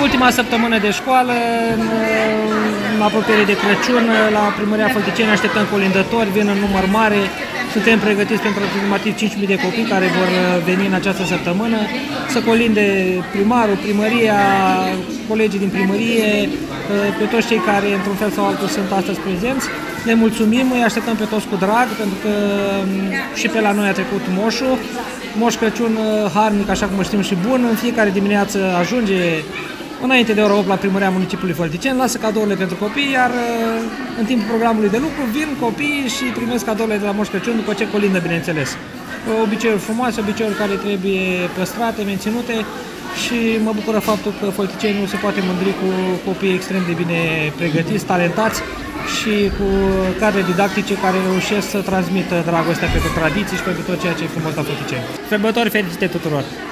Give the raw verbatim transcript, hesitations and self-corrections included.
ultima săptămână de școală, în, în apropiere de Crăciun, la Primăria Fălticeni așteptăm colindători, vin în număr mare. Suntem pregătiți pentru aproximativ cinci mii de copii care vor veni în această săptămână să colinde primarul, primăria, colegii din primărie, pe toți cei care într-un fel sau altul sunt astăzi prezenți. Ne mulțumim, îi așteptăm pe toți cu drag, pentru că și pe la noi a trecut moșul. Moș Crăciun harnic, așa cum știm, și bun. În fiecare dimineață ajunge înainte de ora opt la Primăria Municipiului Fălticeni, lasă cadourile pentru copii, iar în timpul programului de lucru vin copiii și primesc cadourile de la Moș Crăciun după ce colindă, bineînțeles. Obiceiuri frumoase, obiceiuri care trebuie păstrate, menținute și mă bucură faptul că Fălticeni se poate mândri cu copii extrem de bine pregătiți, talentați și cu cadre didactice care reușesc să transmită dragostea pentru tradiții și pentru tot ceea ce e frumos la Fălticeni. Sărbători fericite tuturor!